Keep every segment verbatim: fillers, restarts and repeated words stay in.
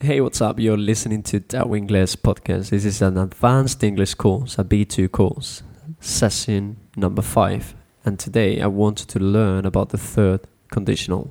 Hey, what's up? You're listening to Dao English podcast. This is an advanced English course, a B two course, session number five. And today I wanted to learn about the third conditional.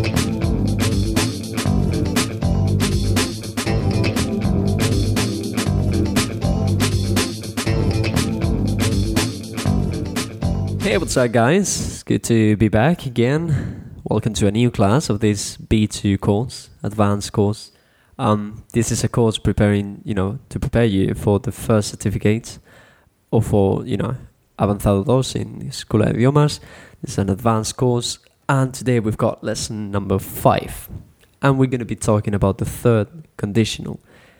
Hey, what's up, guys? It's good to be back again. Welcome to a new class of this B two course, advanced course. Um, this is a course preparing, you know, to prepare you for the first certificate or for, you know, Avanzado dos in Escuela de Idiomas. It's an advanced course, and today we've got lesson number five, and we're going to be talking about the third conditional.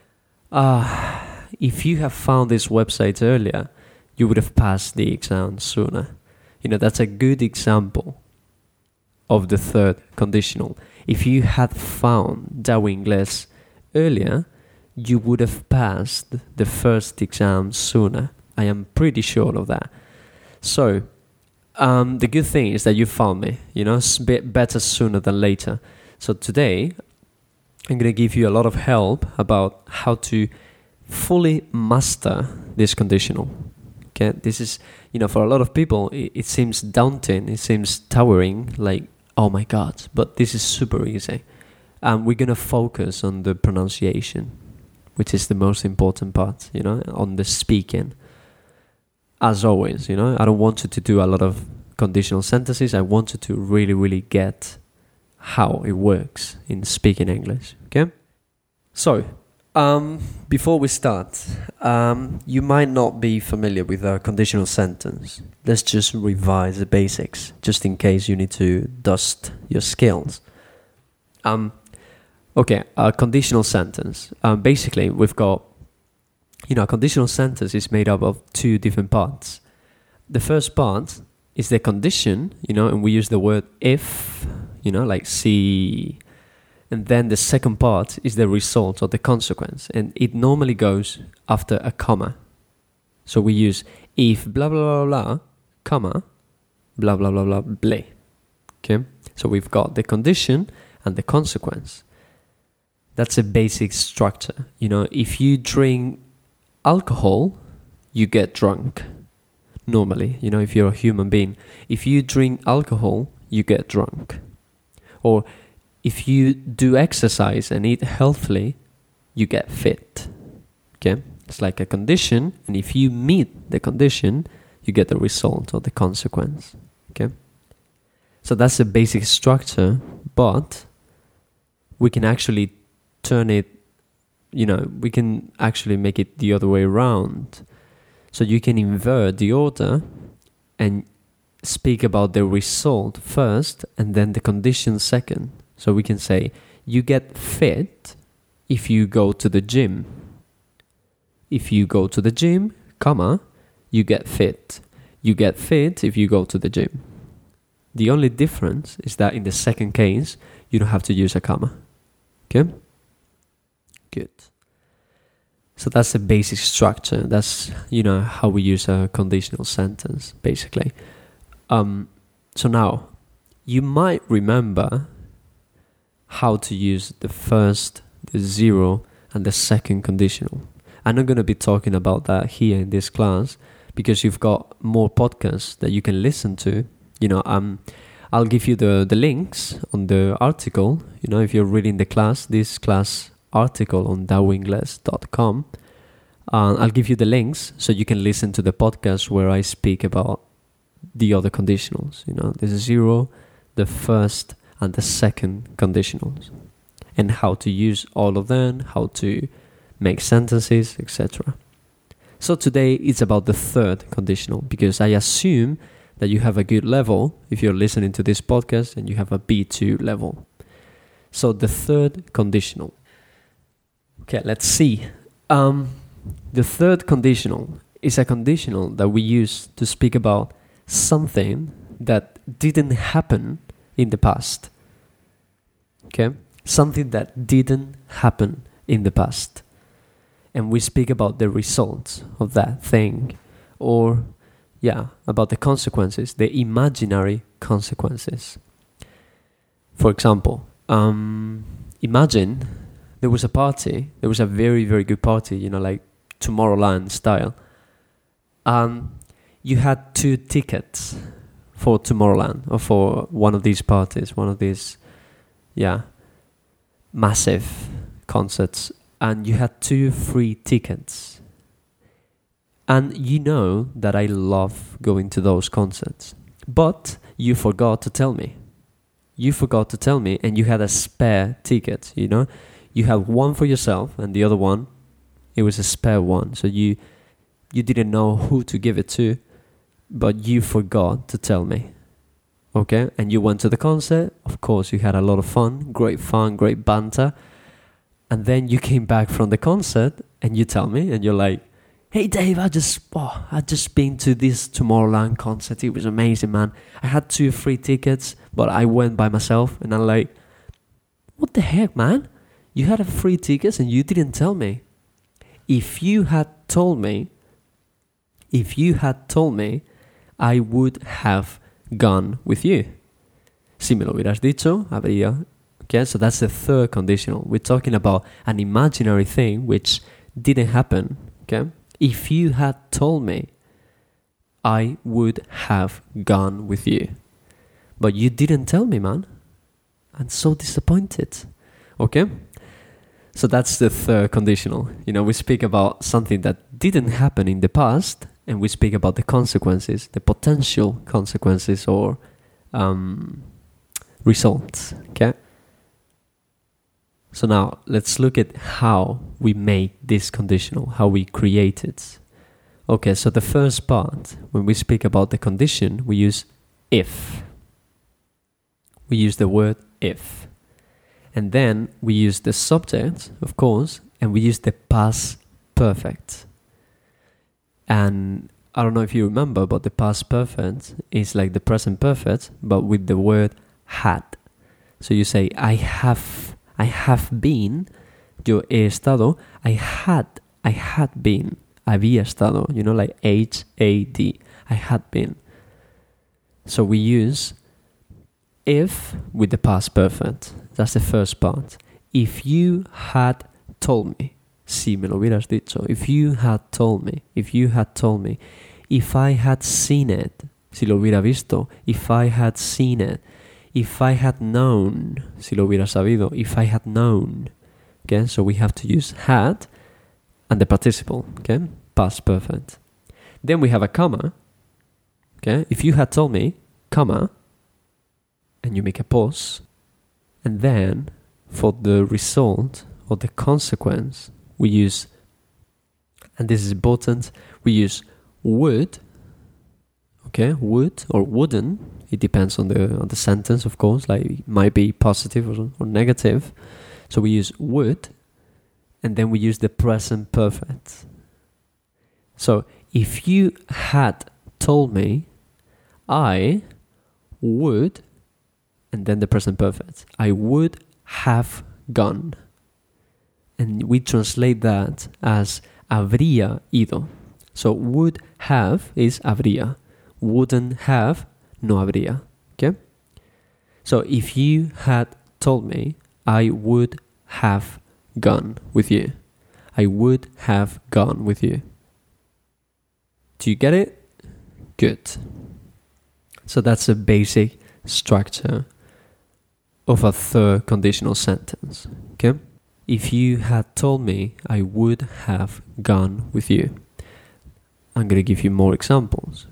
Uh, if you have found this website earlier, you would have passed the exam sooner. You know, that's a good example of the third conditional. If you had found Dao English earlier, you would have passed the first exam sooner. I am pretty sure of that. So, um, the good thing is that you found me, you know, it's a bit better sooner than later. So today, I'm going to give you a lot of help about how to fully master this conditional. Okay, this is, you know, for a lot of people, it, it seems daunting, it seems towering, like, oh my God, but this is super easy. And we're going to focus on the pronunciation, which is the most important part, you know, on the speaking. As always, you know, I don't want you to do a lot of conditional sentences. I want you to really, really get how it works in speaking English, okay? So, um, before we start, um, you might not be familiar with a conditional sentence. Let's just revise the basics, just in case you need to dust your skills. Um, okay, a conditional sentence. Um, basically, we've got, you know, a conditional sentence is made up of two different parts. The first part is the condition, you know, and we use the word if, you know, like see. And then the second part is the result or the consequence. And it normally goes after a comma. So we use if blah, blah, blah, blah, comma, blah, blah, blah, blah, blah. Okay? So we've got the condition and the consequence. That's a basic structure. You know, if you drink alcohol, you get drunk. Normally, you know, if you're a human being. If you drink alcohol, you get drunk. Or if you do exercise and eat healthily, you get fit. Okay? It's like a condition, and if you meet the condition, you get the result or the consequence. Okay? So that's the basic structure, but we can actually turn it, you know, we can actually make it the other way around. So you can invert the order and speak about the result first and then the condition second. So we can say, you get fit if you go to the gym. If you go to the gym, comma, you get fit. You get fit if you go to the gym. The only difference is that in the second case, you don't have to use a comma. Okay? Good. So that's the basic structure. That's, you know, how we use a conditional sentence, basically. Um, so now, you might remember how to use the first, the zero, and the second conditional. I'm not going to be talking about that here in this class because you've got more podcasts that you can listen to. You know, um, I'll give you the, the links on the article. You know, if you're reading the class, this class article on dao english dot com, uh, I'll give you the links so you can listen to the podcast where I speak about the other conditionals. You know, the zero, the first, and the second conditionals, and how to use all of them, how to make sentences, et cetera. So today it's about the third conditional, because I assume that you have a good level if you're listening to this podcast and you have a B two level. So the third conditional. Okay, let's see. Um, the third conditional is a conditional that we use to speak about something that didn't happen in the past. Okay? Something that didn't happen in the past. And we speak about the results of that thing. Or, yeah, about the consequences, the imaginary consequences. For example, um, imagine there was a party. There was a very, very good party, you know, like Tomorrowland style. Um, you had two tickets for Tomorrowland or for one of these parties, one of these, yeah, massive concerts. And you had two free tickets. And you know that I love going to those concerts. But you forgot to tell me. You forgot to tell me, and you had a spare ticket, you know? You had one for yourself, and the other one, it was a spare one. So you you didn't know who to give it to, but you forgot to tell me. Okay? And you went to the concert. Of course, you had a lot of fun. Great fun, great banter. And then you came back from the concert, and you tell me, and you're like, hey Dave, I just oh, I just been to this Tomorrowland concert. It was amazing, man. I had two free tickets, but I went by myself. And I'm like, what the heck, man? You had a free tickets and you didn't tell me. If you had told me, if you had told me, I would have gone with you. Si me lo hubieras dicho, habría. Okay, so that's the third conditional. We're talking about an imaginary thing which didn't happen. Okay, if you had told me, I would have gone with you. But you didn't tell me, man. I'm so disappointed. Okay? So that's the third conditional. You know, we speak about something that didn't happen in the past, and we speak about the consequences, the potential consequences or um, results. Okay? So now let's look at how we make this conditional, how we create it. Okay, so the first part, when we speak about the condition, we use if. We use the word if. And then we use the subject, of course, and we use the past perfect. And I don't know if you remember, but the past perfect is like the present perfect, but with the word had. So you say, I have, I have been, yo he estado, I had, I had been, había estado, you know, like H A D, I had been. So we use if with the past perfect. That's the first part. If you had told me, si me lo hubieras dicho, if you had told me, if you had told me, if I had seen it, si lo hubiera visto, if I had seen it, if I had known, si lo hubiera sabido, if I had known. Okay, so we have to use had and the participle, okay, past perfect. Then we have a comma, okay, if you had told me, comma, and you make a pause, and then for the result or the consequence, we use, and this is important, we use would, okay, would or wouldn't, it depends on the on the sentence, of course, like it might be positive or, or negative. So we use would, and then we use the present perfect. So if you had told me, I would, and then the present perfect, I would have gone. And we translate that as habría ido. So would have is habría. Wouldn't have, no habría. Okay? So if you had told me, I would have gone with you. I would have gone with you. Do you get it? Good. So that's a basic structure of a third conditional sentence. Okay? If you had told me, I would have gone with you. I'm going to give you more examples.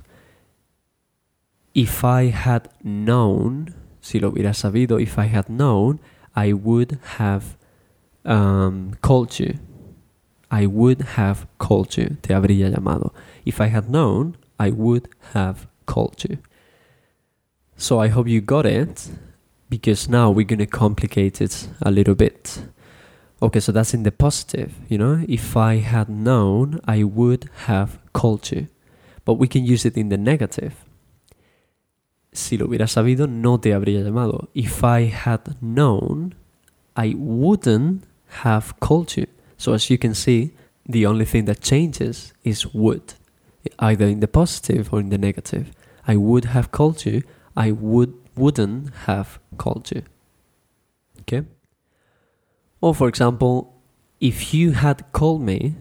If I had known, si lo hubiera sabido, if I had known, I would have um, called you. I would have called you. Te habría llamado. If I had known, I would have called you. So I hope you got it, because now we're going to complicate it a little bit. Okay, so that's in the positive, you know. If I had known, I would have called you. But we can use it in the negative. Si lo hubiera sabido, no te habría llamado. If I had known, I wouldn't have called you. So as you can see, the only thing that changes is would. Either in the positive or in the negative. I would have called you, I would, wouldn't have called you. Okay? Or for example, if you had called me,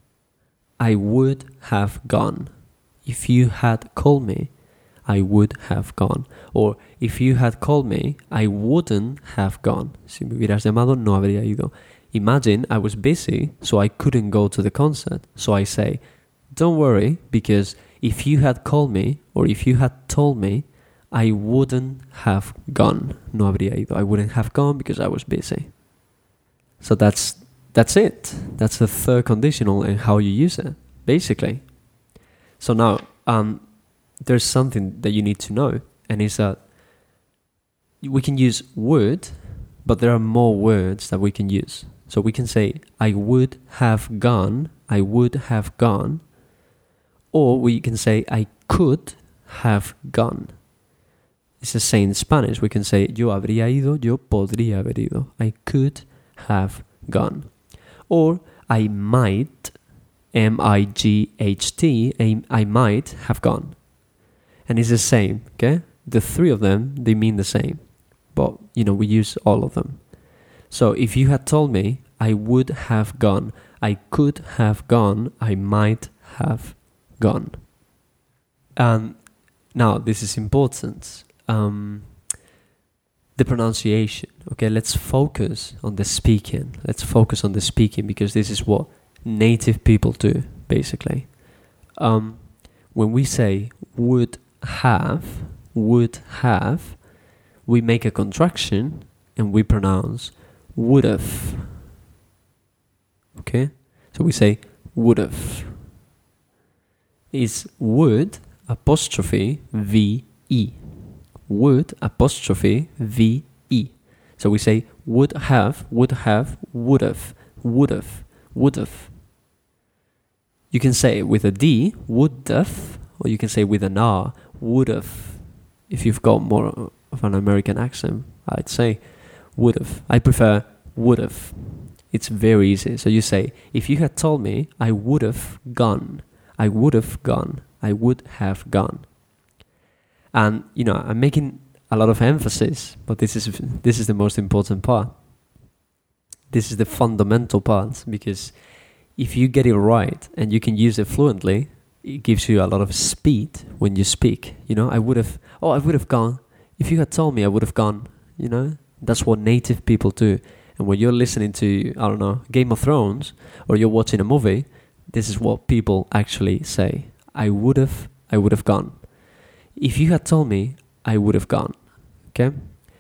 I would have gone. If you had called me, I would have gone. Or if you had called me, I wouldn't have gone. Si me hubieras llamado, no habría ido. Imagine I was busy, so I couldn't go to the concert. So I say, don't worry, because if you had called me, or if you had told me, I wouldn't have gone. No habría ido. I wouldn't have gone because I was busy. So that's that's it. That's the third conditional and how you use it, basically. So now, um, there's something that you need to know, and it's that we can use would, but there are more words that we can use. So we can say, I would have gone, I would have gone, or we can say, I could have gone. It's the same in Spanish. We can say, yo habría ido, yo podría haber ido. I could have gone. Or, I might, M I G H T, I might have gone. And it's the same, okay? The three of them, they mean the same. But, you know, we use all of them. So, if you had told me, I would have gone, I could have gone, I might have gone. And now, this is important. Um, the pronunciation, okay? Let's focus on the speaking. Let's focus on the speaking because this is what native people do, basically. Um, when we say would have, would have, we make a contraction and we pronounce would've. Okay? So we say would've. It's would apostrophe V E. Would apostrophe V E. So we say would have, would have, would've, would've, would've. You can say it with a D, would've, or you can say with an R, would've. If you've got more of an American accent, I'd say would've. I prefer would've. It's very easy. So you say, if you had told me, I would've gone. I would've gone. I would have gone. And, you know, I'm making a lot of emphasis, but this is this is the most important part. This is the fundamental part, because if you get it right and you can use it fluently, it gives you a lot of speed when you speak. You know, I would have, oh, I would have gone. If you had told me, I would have gone. You know, that's what native people do. And when you're listening to, I don't know, Game of Thrones, or you're watching a movie, this is what people actually say. I would have, I would have gone. If you had told me, I would have gone. Okay?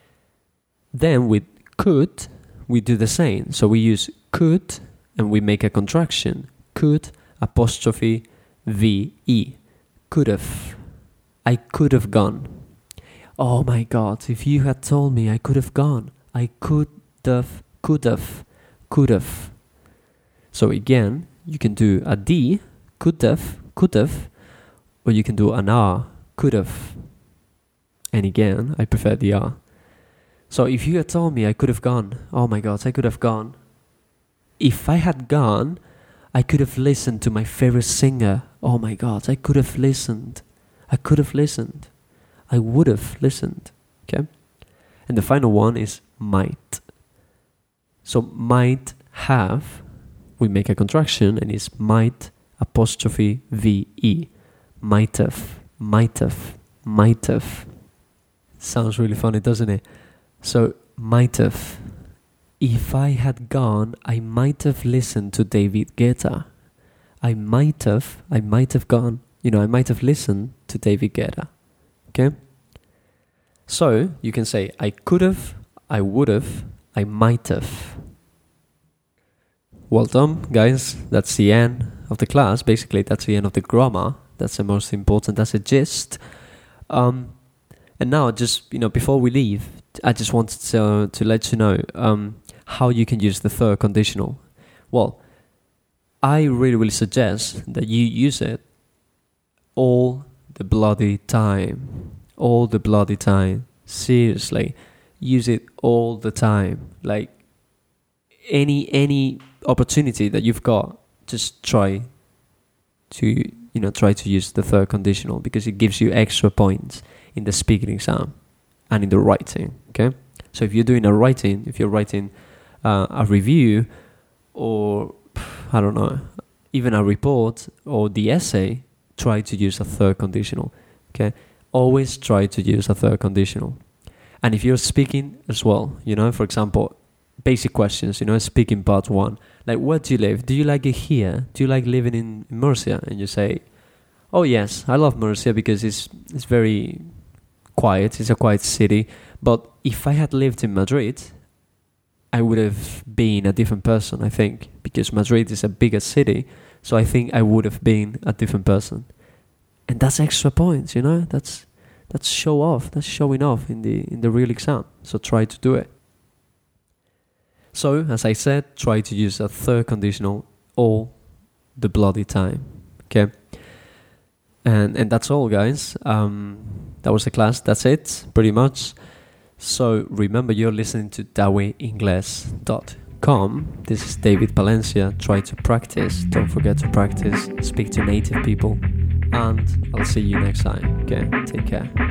Then with could, we do the same. So we use could and we make a contraction. Could apostrophe V E. Could have. I could have gone. Oh my God, if you had told me I could have gone. I could have, could have, could have. So again, you can do a D, could have, could have, or you can do an R, could have. And again, I prefer the R. So if you had told me I could have gone, oh my God, I could have gone. If I had gone, I could have listened to my favorite singer. Oh my God, I could have listened. I could have listened. I would have listened. Okay? And the final one is might. So might have, we make a contraction and it's might apostrophe V E. Might have, might have, might have. Sounds really funny, doesn't it? So might have. If I had gone, I might have listened to David Guetta. I might have, I might have gone, you know, I might have listened to David Guetta. Okay? So, you can say, I could have, I would have, I might have. Well done, guys. That's the end of the class. Basically, that's the end of the grammar. That's the most important. That's a gist. Um, and now, just, you know, before we leave, I just wanted to, to let you know um, how you can use the third conditional. Well, I really, really suggest that you use it all the bloody time. All the bloody time. Seriously. Use it all the time. Like, any any opportunity that you've got, just try to, you know, try to use the third conditional, because it gives you extra points in the speaking exam and in the writing, okay? So if you're doing a writing, if you're writing uh, a review, or I don't know, even a report or the essay, try to use a third conditional. Okay, always try to use a third conditional. And if you're speaking as well, you know, for example, basic questions, you know, speaking part one, like, where do you live? Do you like it here? Do you like living in Murcia? And you say, oh yes, I love Murcia because it's it's very quiet. It's a quiet city. But if I had lived in Madrid, I would have been a different person, I think, because Madrid is a bigger city. So I think I would have been a different person. And that's extra points, you know? That's that's show off. That's showing off in the in the real exam. So try to do it. So, as I said, try to use a third conditional all the bloody time. Okay? And and that's all, guys. Um, that was the class. That's it, pretty much. So remember, you're listening to dawe ingles dot com. This is David Palencia. Try to practice. Don't forget to practice. Speak to native people. And I'll see you next time. Okay? Take care.